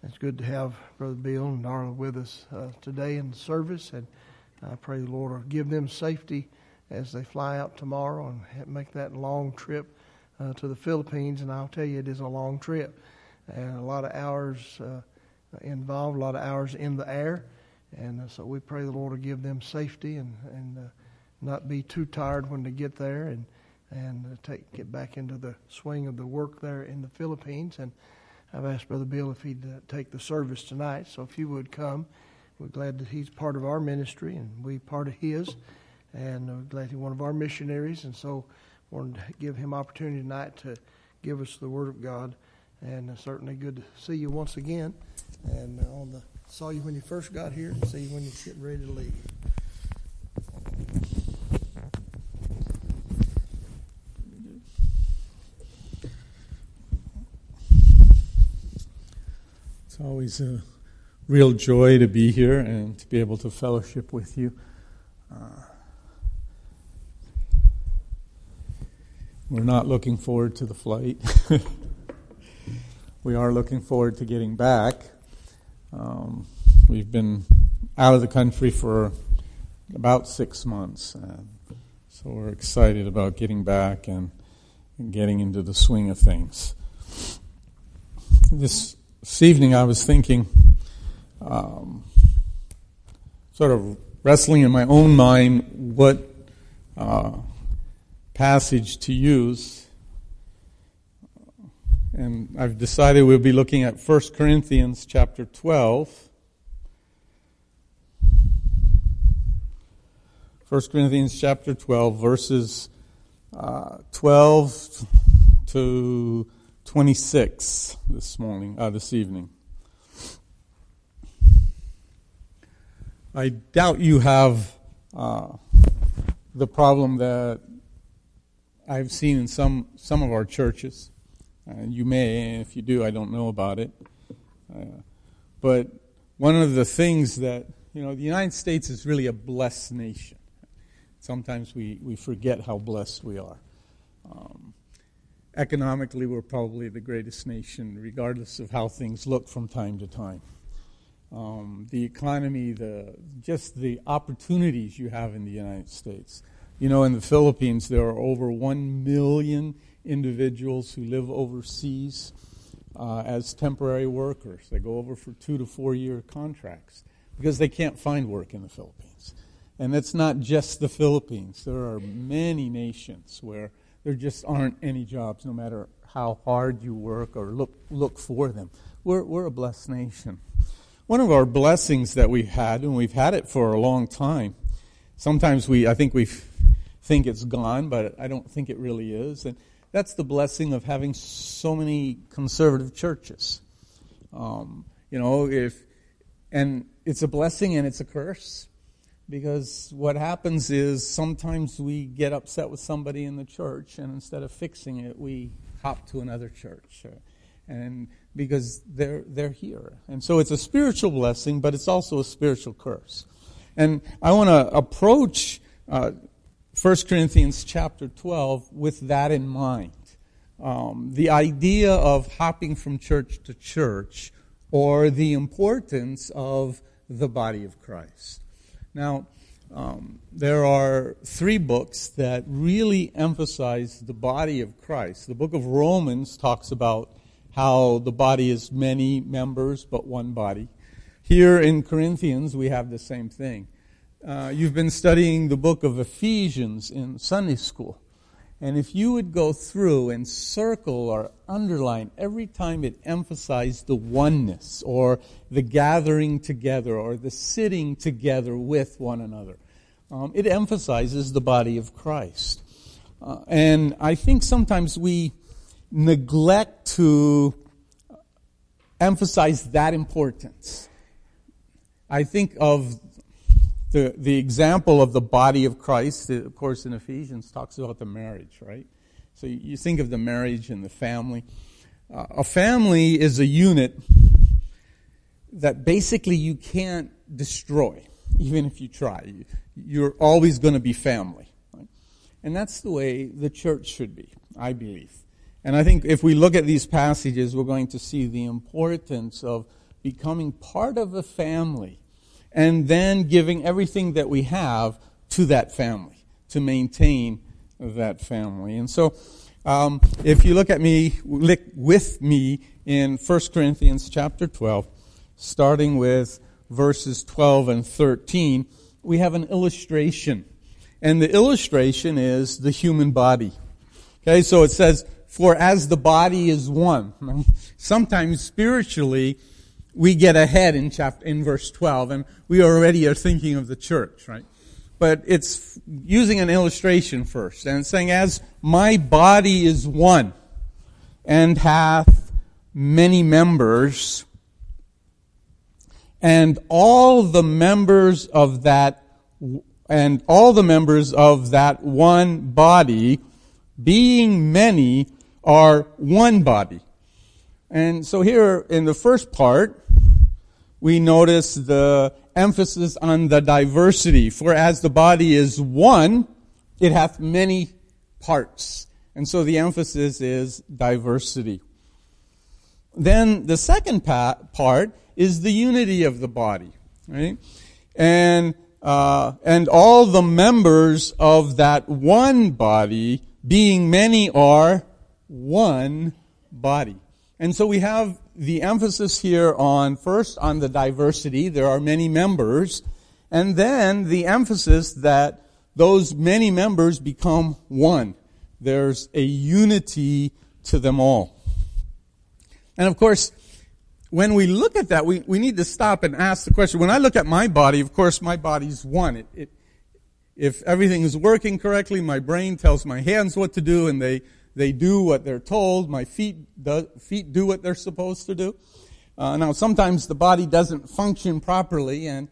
It's good to have Brother Bill and Darla with us today in the service, and I pray the Lord will give them safety as they fly out tomorrow and make that long trip to the Philippines. And I'll tell you, it is a long trip, and a lot of hours involved, a lot of hours in the air, and so we pray the Lord will give them safety and not be too tired when they get there, and get back into the swing of the work there in the Philippines. And I've asked Brother Bill if he'd take the service tonight, so if you would come. We're glad that he's part of our ministry and we part of his, and we're glad he's one of our missionaries, and so wanted to give him opportunity tonight to give us the Word of God. And certainly good to see you once again, and saw you when you first got here and see you when you're getting ready to leave. It's always a real joy to be here and to be able to fellowship with you. We're not looking forward to the flight. We are looking forward to getting back. We've been out of the country for about 6 months, so we're excited about getting back and getting into the swing of things. This evening I was thinking, sort of wrestling in my own mind what passage to use. And I've decided we'll be looking at 1 Corinthians chapter 12. 1 Corinthians chapter 12, verses 12 to 26 this evening. I doubt you have the problem that I've seen in some of our churches. You may, and if you do, I don't know about it. But one of the things that, the United States is really a blessed nation. Sometimes we forget how blessed we are. Economically, we're probably the greatest nation, regardless of how things look from time to time. The economy, just the opportunities you have in the United States. In the Philippines, there are over 1 million individuals who live overseas as temporary workers. They go over for 2 to 4 year contracts because they can't find work in the Philippines. And it's not just the Philippines. There are many nations where there just aren't any jobs, no matter how hard you work or look for them. We're a blessed nation. One of our blessings that we've had, and we've had it for a long time, sometimes I think we think it's gone, but I don't think it really is, and that's the blessing of having so many conservative churches. And it's a blessing and it's a curse, because what happens is sometimes we get upset with somebody in the church, and instead of fixing it, we hop to another church, and because they're here. And so it's a spiritual blessing, but it's also a spiritual curse. And I want to approach 1 Corinthians chapter 12 with that in mind. The idea of hopping from church to church, or the importance of the body of Christ. Now, there are 3 books that really emphasize the body of Christ. The book of Romans talks about how the body is many members, but one body. Here in Corinthians, we have the same thing. You've been studying the book of Ephesians in Sunday school. And if you would go through and circle or underline every time it emphasized the oneness, or the gathering together, or the sitting together with one another, it emphasizes the body of Christ. And I think sometimes we neglect to emphasize that importance. I think of the example of the body of Christ, of course, in Ephesians talks about the marriage, right? So you think of the marriage and the family. A family is a unit that basically you can't destroy, even if you try. You're always going to be family, right? And that's the way the church should be, I believe. And I think if we look at these passages, we're going to see the importance of becoming part of a family, and then giving everything that we have to that family, to maintain that family. And so, if you look with me in 1 Corinthians chapter 12, starting with verses 12 and 13, we have an illustration. And the illustration is the human body. Okay, so it says, for as the body is one. Sometimes spiritually, we get ahead in verse 12, and we already are thinking of the church, right? But it's using an illustration first, and it's saying, as my body is one, and hath many members, and all the members of that one body, being many, are one body. And so here in the first part, we notice the emphasis on the diversity. For as the body is one, it hath many parts. And so the emphasis is diversity. Then the second part is the unity of the body, right? And all the members of that one body, being many, are one body. And so we have the emphasis here first on the diversity. There are many members. And then the emphasis that those many members become one. There's a unity to them all. And of course, when we look at that, we need to stop and ask the question. When I look at my body, of course, my body's one. If everything is working correctly, my brain tells my hands what to do, and they do what they're told. My feet do what they're supposed to do. Now, sometimes the body doesn't function properly, and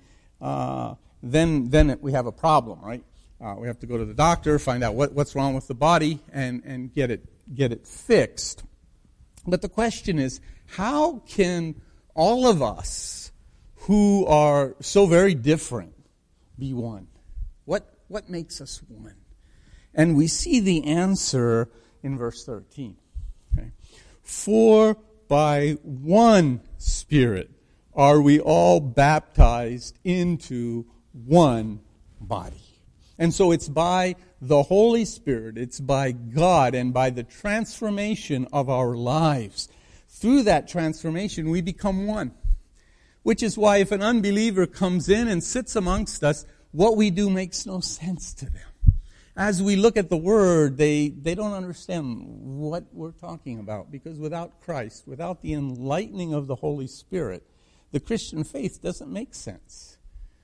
then we have a problem, right? We have to go to the doctor, find out what's wrong with the body, and get it fixed. But the question is, how can all of us who are so very different be one? What makes us one? And we see the answer in verse 13. Okay? For by one Spirit are we all baptized into one body. And so it's by the Holy Spirit, it's by God, and by the transformation of our lives. Through that transformation, we become one. Which is why if an unbeliever comes in and sits amongst us, what we do makes no sense to them. As we look at the Word, they don't understand what we're talking about. Because without Christ, without the enlightening of the Holy Spirit, the Christian faith doesn't make sense.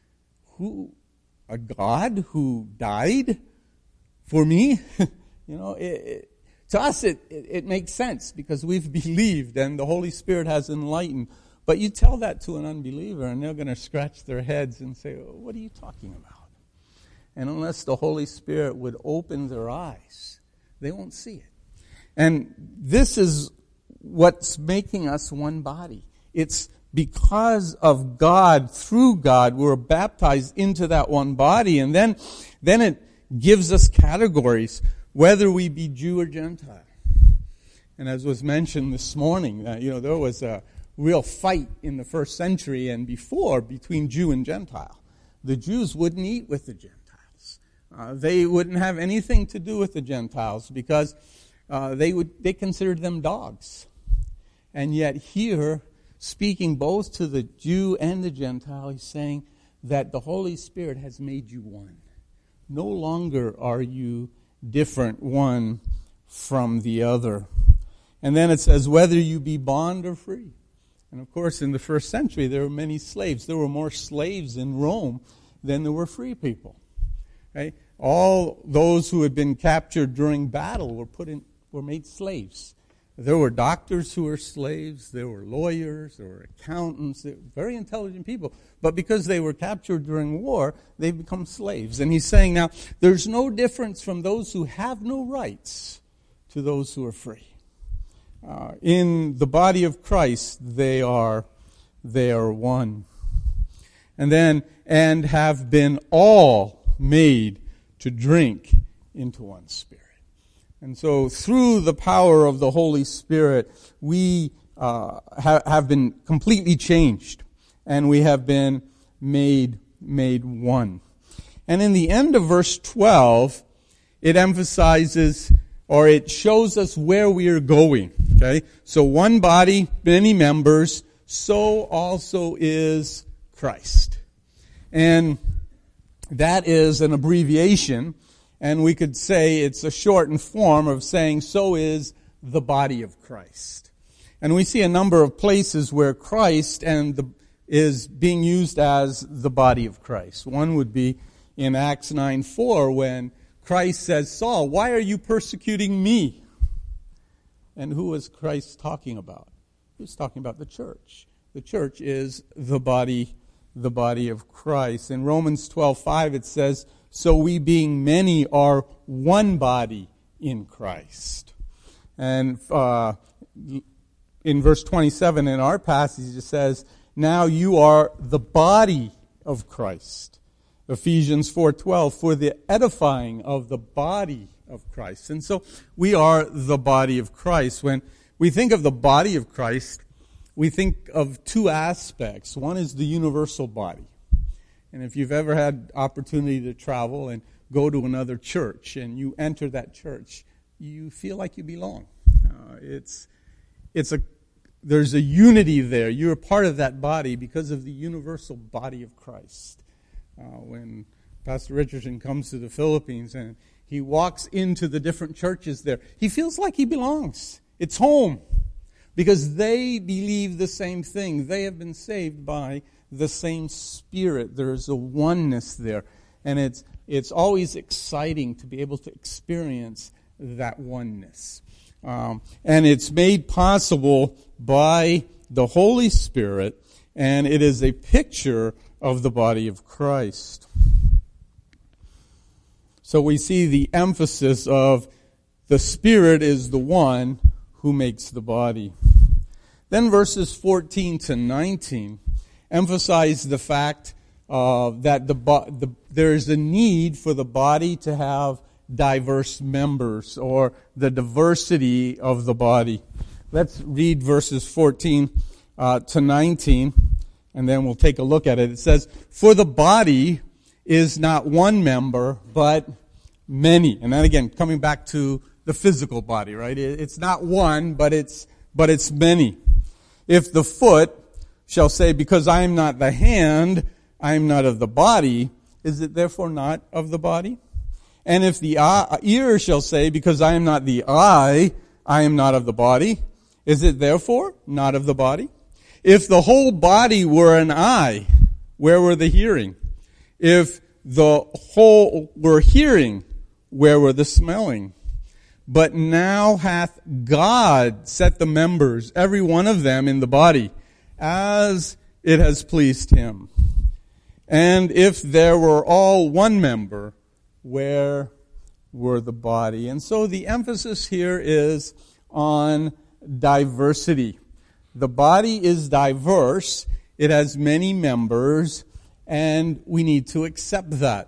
A God who died for me? To us it makes sense because we've believed and the Holy Spirit has enlightened. But you tell that to an unbeliever and they're going to scratch their heads and say, what are you talking about? And unless the Holy Spirit would open their eyes, they won't see it. And this is what's making us one body. It's because of God, through God, we're baptized into that one body. And then it gives us categories, whether we be Jew or Gentile. And as was mentioned this morning, there was a real fight in the first century and before between Jew and Gentile. The Jews wouldn't eat with the Gentiles. They wouldn't have anything to do with the Gentiles because they considered them dogs. And yet here, speaking both to the Jew and the Gentile, he's saying that the Holy Spirit has made you one. No longer are you different one from the other. And then it says, whether you be bond or free. And of course, in the first century, there were many slaves. There were more slaves in Rome than there were free people. Right? All those who had been captured during battle were made slaves. There were doctors who were slaves. There were lawyers. There were accountants. They were very intelligent people. But because they were captured during war, they've become slaves. And he's saying now, there's no difference from those who have no rights to those who are free. In the body of Christ, they are one. And have been all made to drink into one Spirit. And so through the power of the Holy Spirit, we have been completely changed, and we have been made one. And in the end of verse 12, it emphasizes, or it shows us where we are going. Okay? So one body, many members, so also is Christ. And that is an abbreviation, and we could say it's a shortened form of saying so is the body of Christ. And we see a number of places where Christ is being used as the body of Christ. One would be in Acts 9:4 when Christ says, Saul, why are you persecuting me? And who was Christ talking about? He was talking about the church. The church is the body of Christ. In Romans 12:5 it says, so we being many are one body in Christ. And in verse 27 in our passage it says, now you are the body of Christ. Ephesians 4:12, for the edifying of the body of Christ. And so we are the body of Christ. When we think of the body of Christ, we think of two aspects. One is the universal body. And if you've ever had opportunity to travel and go to another church and you enter that church, you feel like you belong. There's a unity there. You're a part of that body because of the universal body of Christ. When Pastor Richardson comes to the Philippines and he walks into the different churches there, he feels like he belongs. It's home. Because they believe the same thing. They have been saved by the same Spirit. There's a oneness there. And it's always exciting to be able to experience that oneness. And it's made possible by the Holy Spirit, and it is a picture of the body of Christ. So we see the emphasis of the Spirit is the one who makes the body. Then verses 14 to 19 emphasize the fact that there is a need for the body to have diverse members, or the diversity of the body. Let's read verses 14 to 19, and then we'll take a look at it. It says, for the body is not one member, but many. And then again, coming back to the physical body, right? It's not one, but it's many. If the foot shall say, because I am not the hand, I am not of the body, is it therefore not of the body? And if the ear shall say, because I am not the eye, I am not of the body, is it therefore not of the body? If the whole body were an eye, where were the hearing? If the whole were hearing, where were the smelling? But now hath God set the members, every one of them in the body, as it has pleased him. And if there were all one member, where were the body? And so the emphasis here is on diversity. The body is diverse. It has many members, and we need to accept that.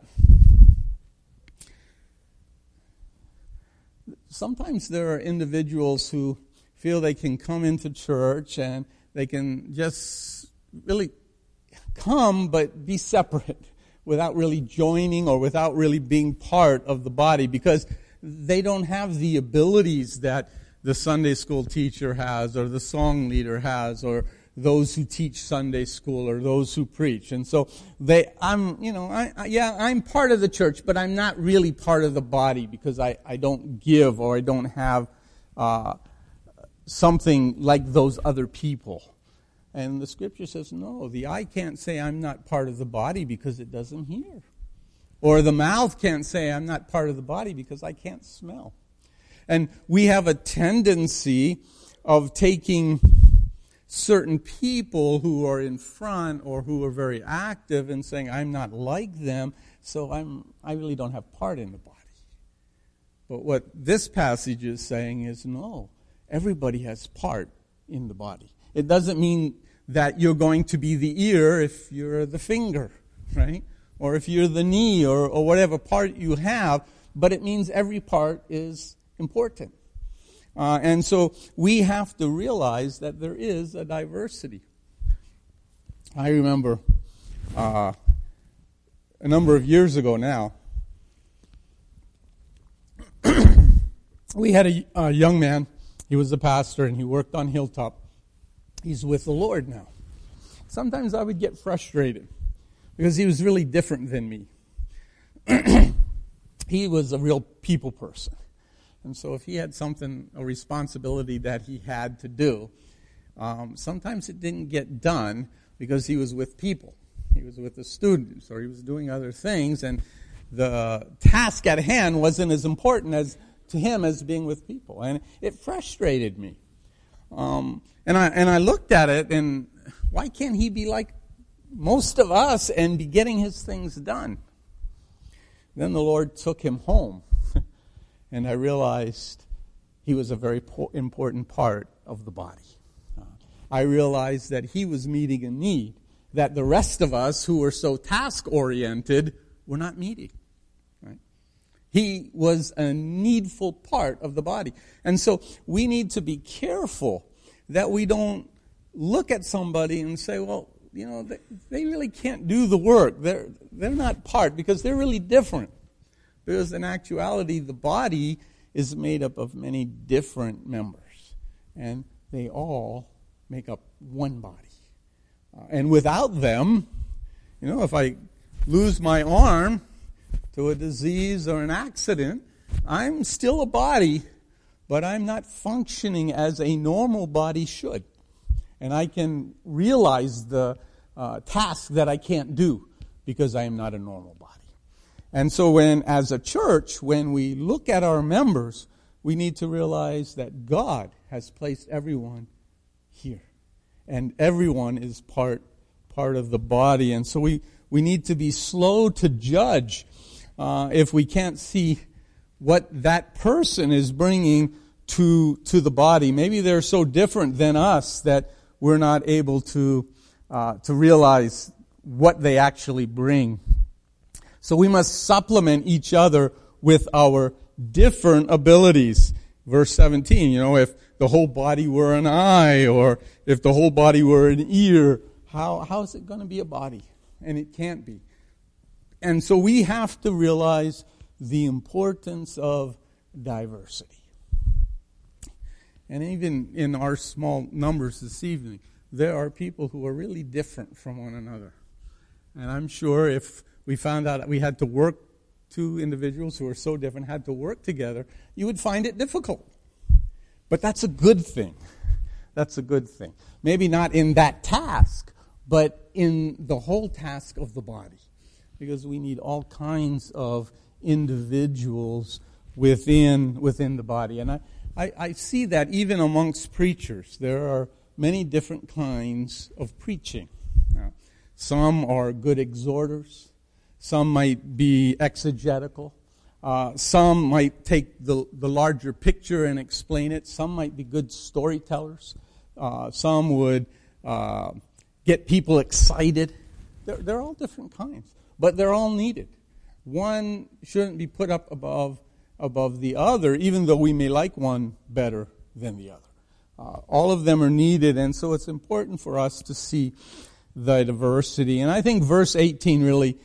Sometimes there are individuals who feel they can come into church and they can just really come but be separate without really joining or without really being part of the body because they don't have the abilities that the Sunday school teacher has or the song leader has or those who teach Sunday school or those who preach. And so I'm part of the church, but I'm not really part of the body because I don't give or I don't have something like those other people. And the scripture says, no, the eye can't say I'm not part of the body because it doesn't hear. Or the mouth can't say I'm not part of the body because I can't smell. And we have a tendency of taking certain people who are in front or who are very active and saying, I'm not like them, so I really don't have part in the body. But what this passage is saying is, no, everybody has part in the body. It doesn't mean that you're going to be the ear if you're the finger, right? Or if you're the knee or whatever part you have, but it means every part is important. And so we have to realize that there is a diversity. I remember a number of years ago now, we had a young man. He was a pastor, and he worked on Hilltop. He's with the Lord now. Sometimes I would get frustrated because he was really different than me. He was a real people person. And so if he had a responsibility that he had to do, sometimes it didn't get done because he was with people. He was with the students, or he was doing other things, and the task at hand wasn't as important to him as being with people. And it frustrated me. And I looked at it, and why can't he be like most of us and be getting his things done? Then the Lord took him home, and I realized he was a very important part of the body. I realized that he was meeting a need that the rest of us who were so task-oriented were not meeting. Right? He was a needful part of the body. And so we need to be careful that we don't look at somebody and say, well, you know, they really can't do the work. They're not part, because they're really different. Because in actuality, the body is made up of many different members. And they all make up one body. And without them, you know, if I lose my arm to a disease or an accident, I'm still a body, but I'm not functioning as a normal body should. And I can realize the task that I can't do because I am not a normal body. And so as a church, when we look at our members, we need to realize that God has placed everyone here. And everyone is part of the body. And so we need to be slow to judge if we can't see what that person is bringing to the body. Maybe they're so different than us that we're not able to realize what they actually bring. So we must supplement each other with our different abilities. Verse 17, you know, if the whole body were an eye, or if the whole body were an ear, how is it going to be a body? And it can't be. And so we have to realize the importance of diversity. And even in our small numbers this evening, there are people who are really different from one another. And I'm sure if we found out that we had to work, two individuals who are so different had to work together, you would find it difficult. But that's a good thing. That's a good thing. Maybe not in that task, but in the whole task of the body. Because we need all kinds of individuals within the body. And I see that even amongst preachers. There are many different kinds of preaching. Now, some are good exhorters. Some might be exegetical. Some might take the larger picture and explain it. Some might be good storytellers. Some would get people excited. They're all different kinds, but they're all needed. One shouldn't be put up above the other, even though we may like one better than the other. All of them are needed, and so it's important for us to see the diversity. And I think verse 18 really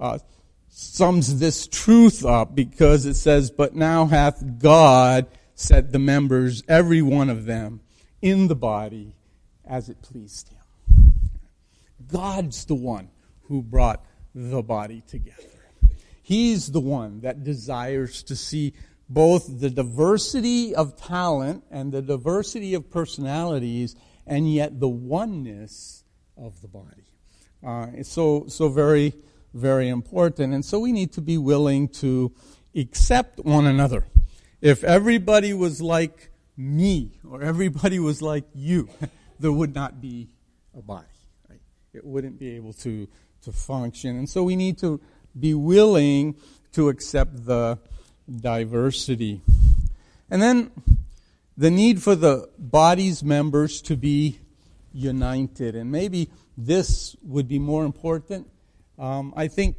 sums this truth up, because it says, "But now hath God set the members, every one of them, in the body as it pleased him." God's the one who brought the body together. He's the one that desires to see both the diversity of talent and the diversity of personalities, and yet the oneness of the body. It's so very, very important. And so we need to be willing to accept one another. If everybody was like me, or everybody was like you, there would not be a body. Right? It wouldn't be able to function. And so we need to be willing to accept the diversity. And then the need for the body's members to be united. And maybe this would be more important. I think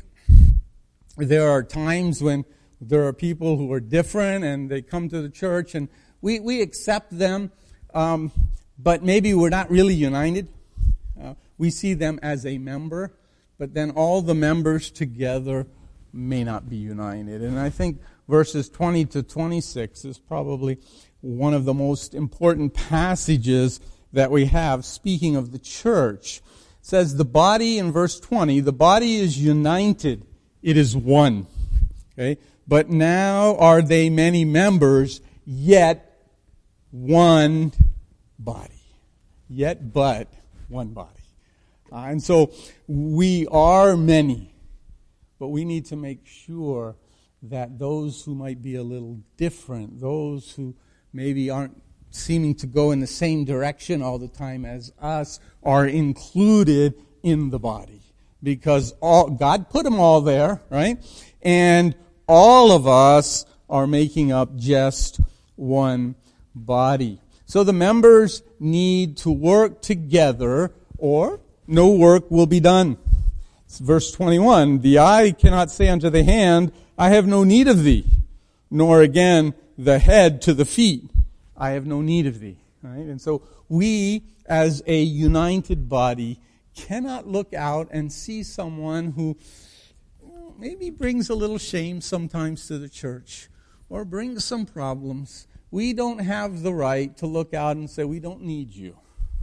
there are times when there are people who are different and they come to the church, and We accept them, but maybe we're not really united. We see them as a member, but then all the members together may not be united. And I think verses 20 to 26 is probably one of the most important passages that we have, speaking of the church. It says the body, in verse 20, the body is united. It is one. Okay? But now are they many members, yet one body. Yet but one body. And so we are many, but we need to make sure that those who might be a little different, those who maybe aren't seeming to go in the same direction all the time as us, are included in the body. Because God put them all there, right? And all of us are making up just one body. So the members need to work together, or no work will be done. It's verse 21, the eye cannot say unto the hand, I have no need of thee, nor again the head to the feet, I have no need of thee. Right? And so we, as a united body, cannot look out and see someone who maybe brings a little shame sometimes to the church, or brings some problems. We don't have the right to look out and say, we don't need you.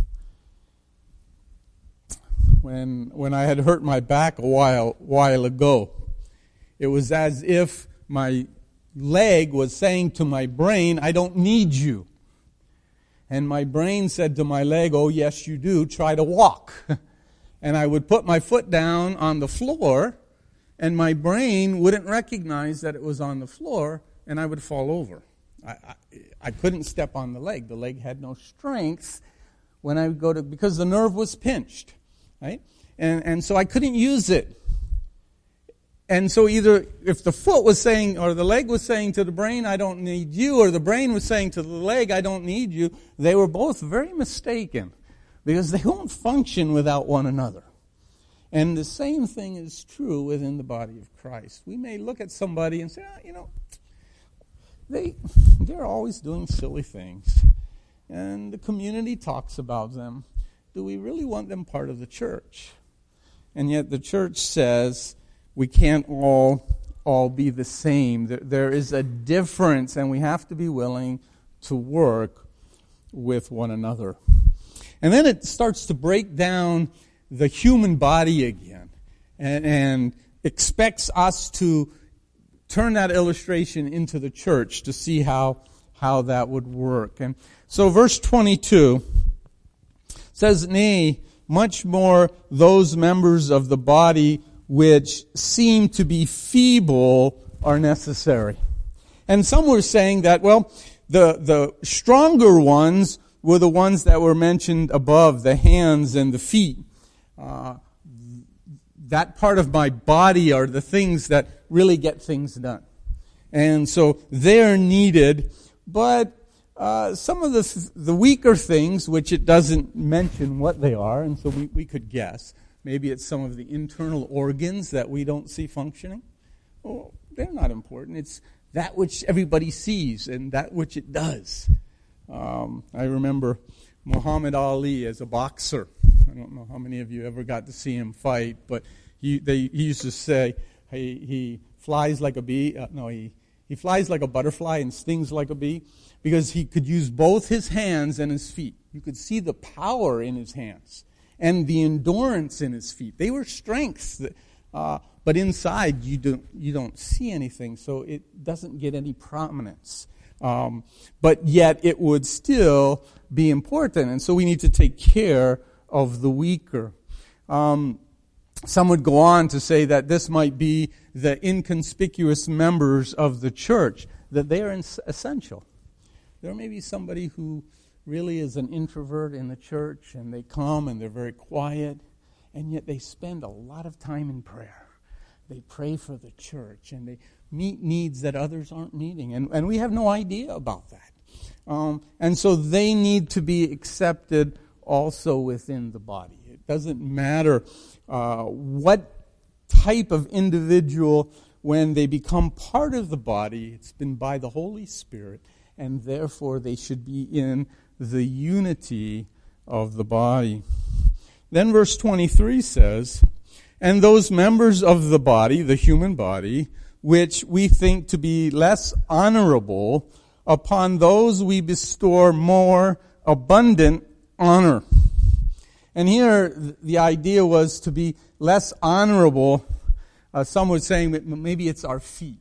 When I had hurt my back a while ago, it was as if my leg was saying to my brain, I don't need you. And my brain said to my leg, oh yes you do, try to walk. And I would put my foot down on the floor, and my brain wouldn't recognize that it was on the floor, and I would fall over. I couldn't step on the leg. The leg had no strength when I would go to, because the nerve was pinched. Right? And so I couldn't use it. And so either if the foot was saying, or the leg was saying to the brain, I don't need you, or the brain was saying to the leg, I don't need you, they were both very mistaken, because they won't function without one another. And the same thing is true within the body of Christ. We may look at somebody and say, they're always doing silly things, and the community talks about them. Do we really want them part of the church? And yet the church says we can't all be the same. There is a difference, and we have to be willing to work with one another. And then it starts to break down the human body again, and expects us to turn that illustration into the church to see how that would work. And so verse 22 says, nay, much more those members of the body which seem to be feeble are necessary. And some were saying that, well, the stronger ones were the ones that were mentioned above, the hands and the feet. That part of my body are the things that really get things done. And so they're needed, but some of the weaker things, which it doesn't mention what they are, and so we could guess. Maybe it's some of the internal organs that we don't see functioning. Well, they're not important. It's that which everybody sees and that which it does. I remember Muhammad Ali as a boxer. I don't know how many of you ever got to see him fight, but he used to say he flies like a bee. He flies like a butterfly and stings like a bee, because he could use both his hands and his feet. You could see the power in his hands and the endurance in his feet. They were strengths, but inside you don't see anything, so it doesn't get any prominence. But yet it would still be important, and so we need to take care of the weaker. Some would go on to say that this might be the inconspicuous members of the church, that they are essential. There may be somebody who really is an introvert in the church, and they come and they're very quiet, and yet they spend a lot of time in prayer. They pray for the church, and they meet needs that others aren't meeting, and we have no idea about that. And so they need to be accepted also within the body. It doesn't matter what type of individual, when they become part of the body, it's been by the Holy Spirit, and therefore they should be in the unity of the body. Then verse 23 says, and those members of the body, the human body, which we think to be less honorable, upon those we bestow more abundant honor. And here the idea was to be less honorable. Some were saying that maybe it's our feet.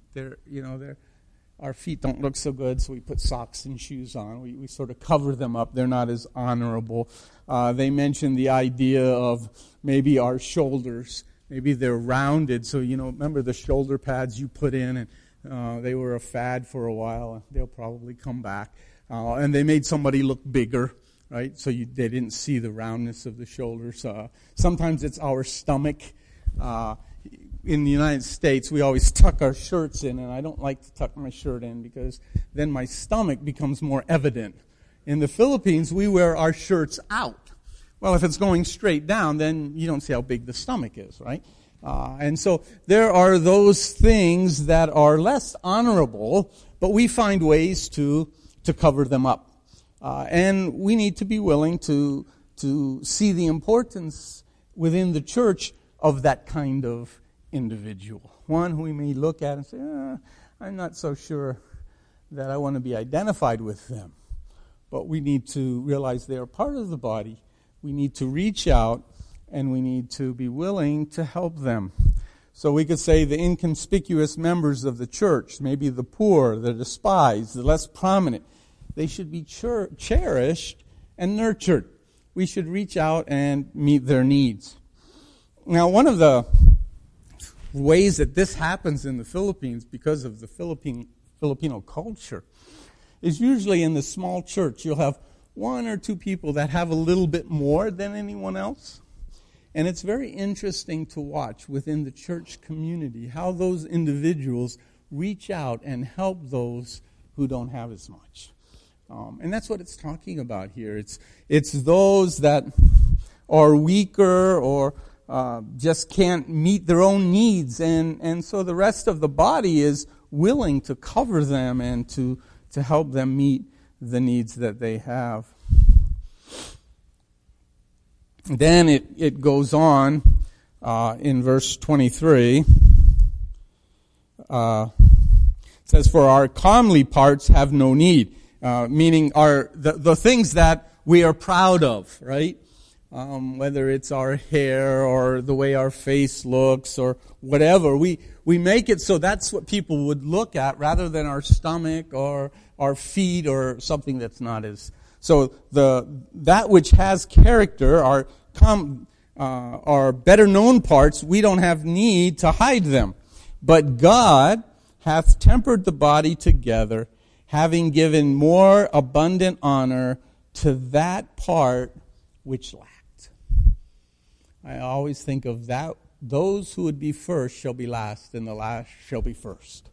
Our feet don't look so good, so we put socks and shoes on. We sort of cover them up. They're not as honorable. They mentioned the idea of maybe our shoulders. Maybe they're rounded. So, remember the shoulder pads you put in, and they were a fad for a while. They'll probably come back. And they made somebody look bigger, right? So they didn't see the roundness of the shoulders. Sometimes it's our stomach. In the United States, we always tuck our shirts in, and I don't like to tuck my shirt in because then my stomach becomes more evident. In the Philippines, we wear our shirts out. Well, if it's going straight down, then you don't see how big the stomach is, right? And so there are those things that are less honorable, but we find ways to cover them up. And we need to be willing to see the importance within the church of that kind of individual. One who we may look at and say, I'm not so sure that I want to be identified with them. But we need to realize they are part of the body. We need to reach out, and we need to be willing to help them. So we could say the inconspicuous members of the church, maybe the poor, the despised, the less prominent, they should be cherished and nurtured. We should reach out and meet their needs. Now, one of the ways that this happens in the Philippines because of the Filipino culture is usually in the small church. You'll have one or two people that have a little bit more than anyone else. And it's very interesting to watch within the church community how those individuals reach out and help those who don't have as much. And that's what it's talking about here. It's those that are weaker or just can't meet their own needs. And so the rest of the body is willing to cover them and to help them meet the needs that they have. Then it goes on in verse 23. It says, for our comely parts have no need. Meaning the things that we are proud of, right? Whether it's our hair or the way our face looks or whatever. We make it so that's what people would look at rather than our stomach or our feet or something that's not as... So that which has character, our better known parts, we don't have need to hide them. But God hath tempered the body together, having given more abundant honor to that part which lacked. I always think of that. Those who would be first shall be last, and the last shall be first.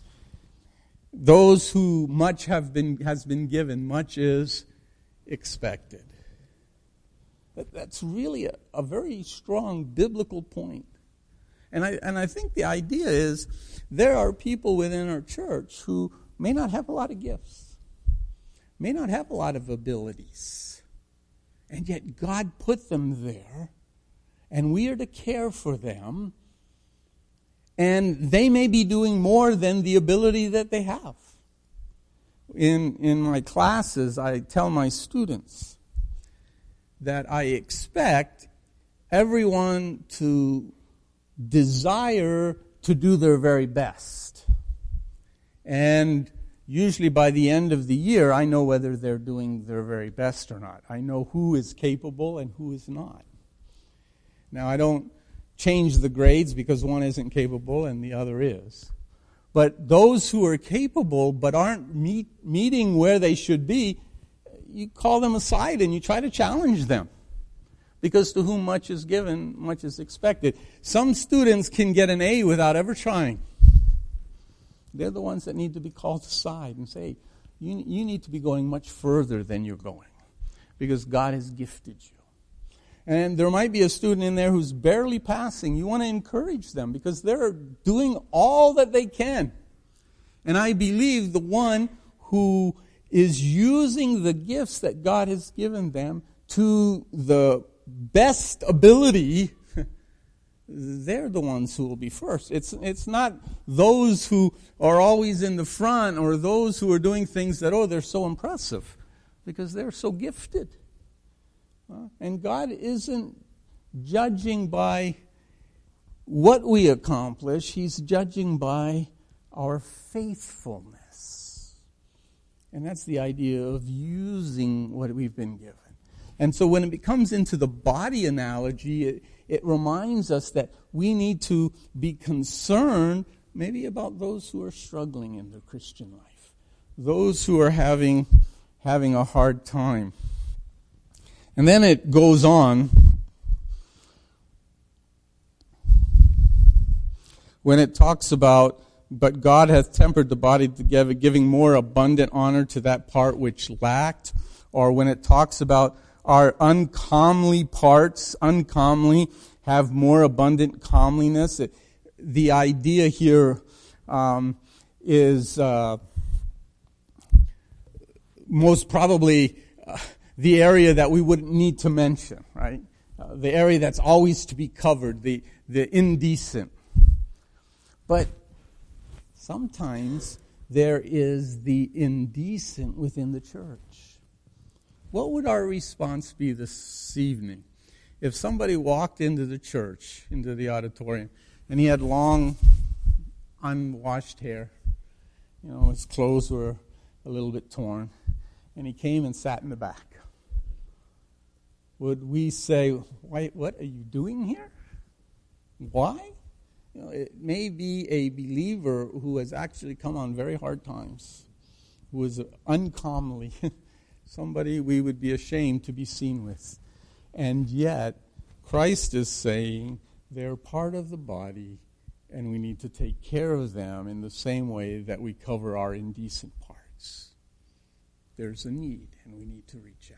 Those who much has been given, much is expected. That's really a very strong biblical point. And I think the idea is there are people within our church who may not have a lot of gifts, may not have a lot of abilities, and yet God put them there, and we are to care for them, and they may be doing more than the ability that they have. In my classes, I tell my students that I expect everyone to desire to do their very best. And usually by the end of the year, I know whether they're doing their very best or not. I know who is capable and who is not. Now, I don't change the grades because one isn't capable and the other is. But those who are capable but aren't meeting where they should be, you call them aside and you try to challenge them. Because to whom much is given, much is expected. Some students can get an A without ever trying. They're the ones that need to be called aside and say, you need to be going much further than you're going. Because God has gifted you. And there might be a student in there who's barely passing. You want to encourage them because they're doing all that they can. And I believe the one who is using the gifts that God has given them to the best ability, they're the ones who will be first. It's not those who are always in the front or those who are doing things that, they're so impressive because they're so gifted. And God isn't judging by what we accomplish. He's judging by our faithfulness. And that's the idea of using what we've been given. And so when it comes into the body analogy, it reminds us that we need to be concerned maybe about those who are struggling in their Christian life, those who are having a hard time. And then it goes on when it talks about, but God hath tempered the body together, giving more abundant honor to that part which lacked, or when it talks about our uncomely parts, uncomely, have more abundant comeliness. The idea here is most probably the area that we wouldn't need to mention, right? The area that's always to be covered, the indecent. But sometimes there is the indecent within the church. What would our response be this evening if somebody walked into the church, into the auditorium, and he had long, unwashed hair, his clothes were a little bit torn, and he came and sat in the back? Would we say, "Why? What are you doing here? Why?" It may be a believer who has actually come on very hard times, who is uncomely, somebody we would be ashamed to be seen with. And yet, Christ is saying they're part of the body, and we need to take care of them in the same way that we cover our indecent parts. There's a need, and we need to reach out.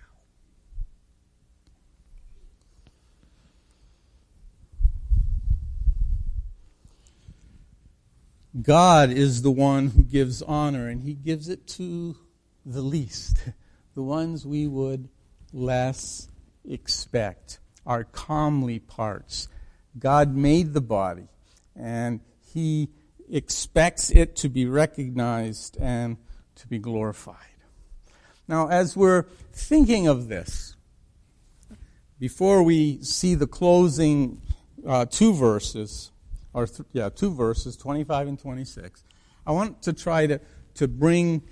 God is the one who gives honor, and He gives it to the least, the ones we would less expect, our comely parts. God made the body, and He expects it to be recognized and to be glorified. Now, as we're thinking of this, before we see the closing two verses, 25 and 26, I want to try to bring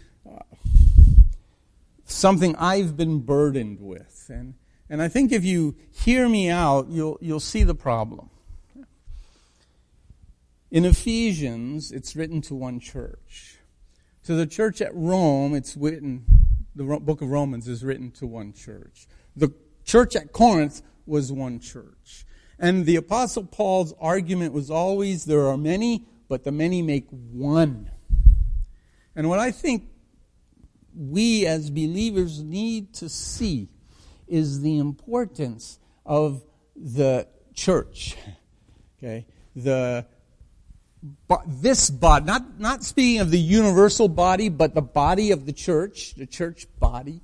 something I've been burdened with. And I think if you hear me out, you'll see the problem. In Ephesians, it's written to one church. To the church at Rome, it's written, the book of Romans is written to one church. The church at Corinth was one church. And the Apostle Paul's argument was always, there are many, but the many make one. And what I think we as believers need to see is the importance of the church. Okay? This body, not speaking of the universal body, but the body of the church body.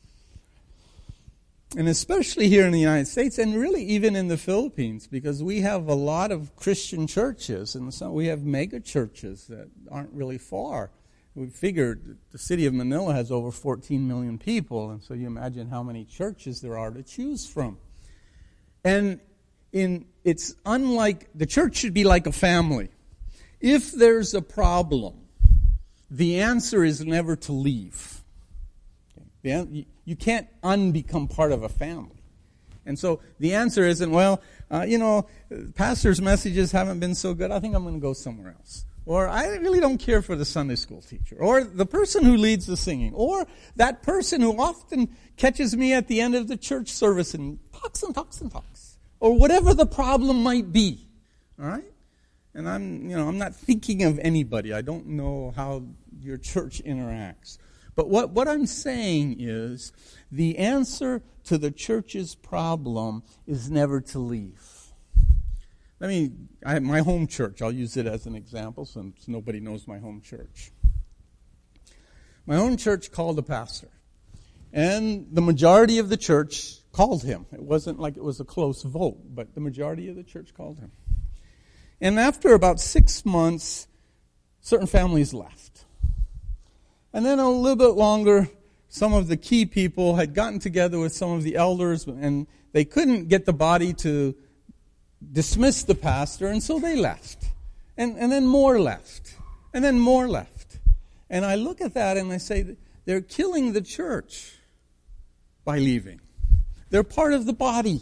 And especially here in the United States, and really even in the Philippines, because we have a lot of Christian churches, and we have mega churches that aren't really far. We figured the city of Manila has over 14 million people, and so you imagine how many churches there are to choose from. And it's unlike, the church should be like a family. If there's a problem, the answer is never to leave. You can't unbecome part of a family. And so the answer isn't, pastor's messages haven't been so good, I think I'm going to go somewhere else. Or I really don't care for the Sunday school teacher. Or the person who leads the singing. Or that person who often catches me at the end of the church service and talks and talks and talks. Or whatever the problem might be. All right? And I'm not thinking of anybody. I don't know how your church interacts. But what I'm saying is the answer to the church's problem is never to leave. My home church, I'll use it as an example since nobody knows my home church. My own church called a pastor. And the majority of the church called him. It wasn't like it was a close vote, but the majority of the church called him. And after about 6 months, certain families left. And then a little bit longer, some of the key people had gotten together with some of the elders, and they couldn't get the body to dismiss the pastor, and so they left. And then more left. And then more left. And I look at that and I say, they're killing the church by leaving. They're part of the body.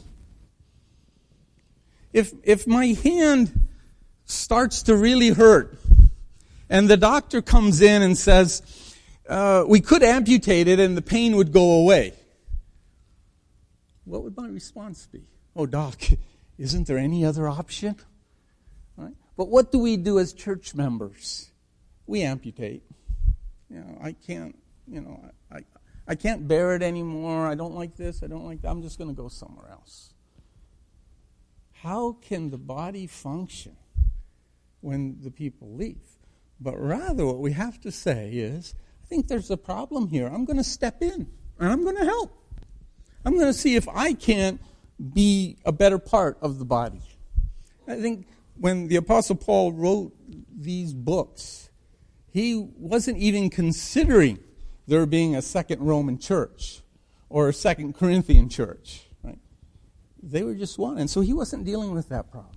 If my hand starts to really hurt, and the doctor comes in and says, we could amputate it and the pain would go away, what would my response be? Oh, doc, isn't there any other option? Right? But what do we do as church members? We amputate. I can't, I can't bear it anymore. I don't like this. I don't like that. I'm just going to go somewhere else. How can the body function when the people leave? But rather what we have to say is, I think there's a problem here. I'm going to step in and I'm going to help. I'm going to see if I can't be a better part of the body. I think when the Apostle Paul wrote these books, he wasn't even considering there being a second Roman church or a second Corinthian church. Right? They were just one. And so he wasn't dealing with that problem.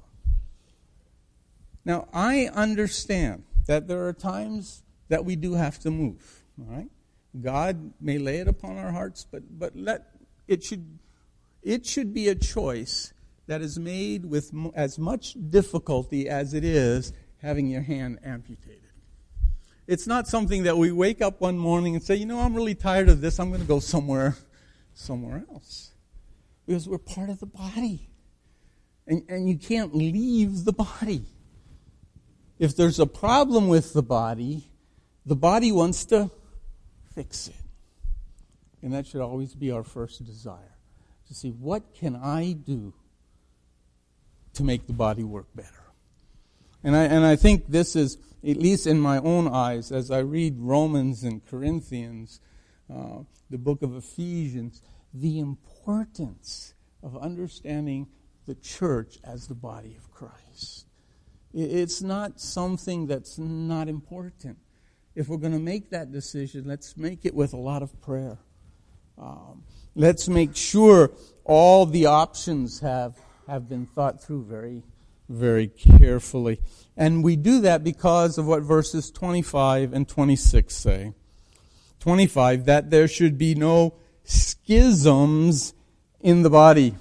Now, I understand that there are times that we do have to move. All right? God may lay it upon our hearts, but it should be a choice that is made with as much difficulty as it is having your hand amputated. It's not something that we wake up one morning and say, I'm really tired of this. I'm going to go somewhere else. Because we're part of the body. And you can't leave the body. If there's a problem with the body wants to fix it. And that should always be our first desire. To see, what can I do to make the body work better? And I think this is, at least in my own eyes, as I read Romans and Corinthians, the book of Ephesians, the importance of understanding the church as the body of Christ. It's not something that's not important. If we're going to make that decision, let's make it with a lot of prayer. Let's make sure all the options have been thought through very, very carefully. And we do that because of what verses 25 and 26 say. 25, that there should be no schisms in the body,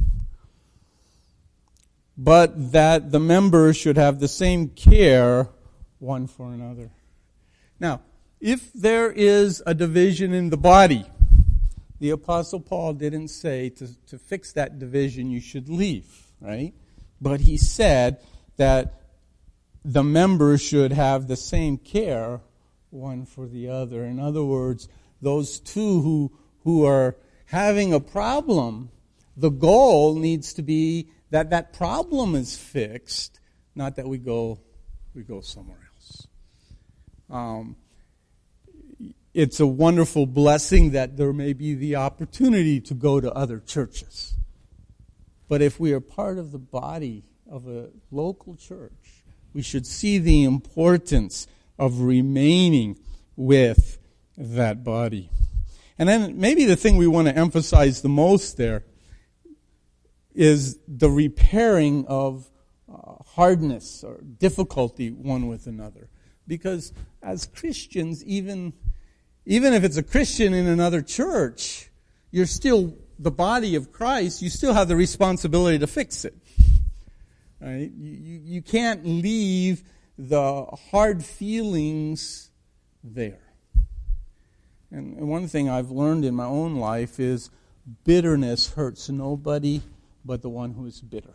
but that the members should have the same care one for another. Now, if there is a division in the body, the Apostle Paul didn't say to fix that division you should leave, right? But he said that the members should have the same care one for the other. In other words, those two who are having a problem, the goal needs to be that problem is fixed, not that we go somewhere else. It's a wonderful blessing that there may be the opportunity to go to other churches. But if we are part of the body of a local church, we should see the importance of remaining with that body. And then maybe the thing we want to emphasize the most there is the repairing of hardness or difficulty one with another. Because as Christians, even if it's a Christian in another church, you're still the body of Christ. You still have the responsibility to fix it. Right? You can't leave the hard feelings there. And one thing I've learned in my own life is bitterness hurts nobody but the one who is bitter.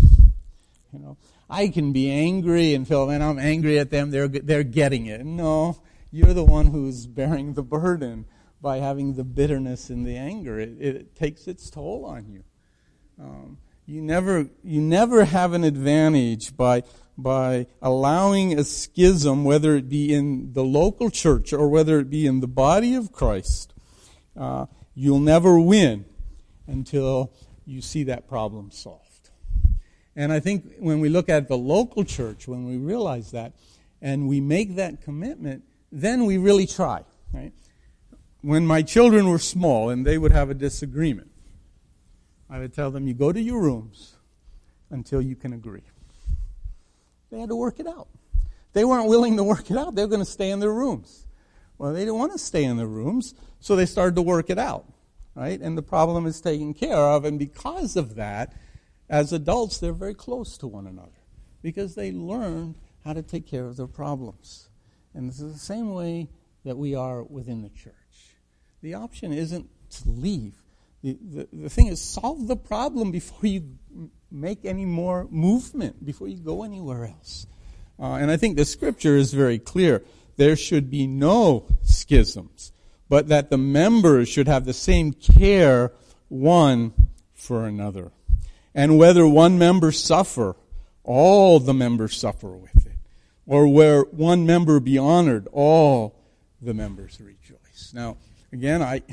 I can be angry and feel, man, I'm angry at them. They're getting it. No, you're the one who's bearing the burden by having the bitterness and the anger. It takes its toll on you. You never have an advantage by by allowing a schism, whether it be in the local church or whether it be in the body of Christ, you'll never win until you see that problem solved. And I think when we look at the local church, when we realize that, and we make that commitment, then we really try, right? When my children were small and they would have a disagreement, I would tell them, you go to your rooms until you can agree. They had to work it out. They weren't willing to work it out. They were going to stay in their rooms. Well, they didn't want to stay in their rooms, so they started to work it out, right? And the problem is taken care of, and because of that, as adults, they're very close to one another because they learned how to take care of their problems. And this is the same way that we are within the church. The option isn't to leave. The thing is, solve the problem before you make any more movement, before you go anywhere else. And I think the scripture is very clear. There should be no schisms, but that the members should have the same care one for another. And whether one member suffer, all the members suffer with it. Or where one member be honored, all the members rejoice. Now, again, I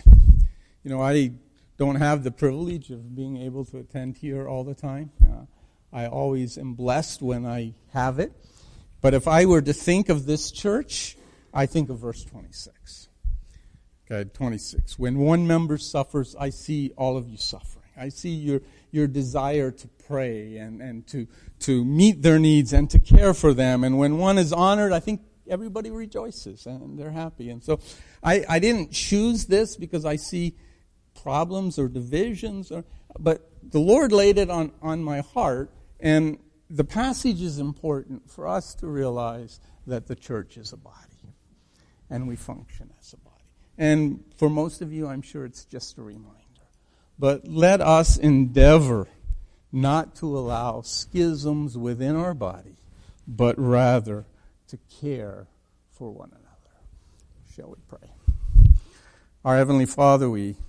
don't have the privilege of being able to attend here all the time. I always am blessed when I have it. But if I were to think of this church, I think of verse 26. Okay, 26. When one member suffers, I see all of you suffering. I see your desire to pray and to meet their needs and to care for them. And when one is honored, I think everybody rejoices and they're happy. And so I didn't choose this because I see problems or divisions, but the Lord laid it on my heart, and the passage is important for us to realize that the church is a body, and we function as a body. And for most of you, I'm sure it's just a reminder. But let us endeavor not to allow schisms within our body, but rather to care for one another. Shall we pray? Our Heavenly Father, we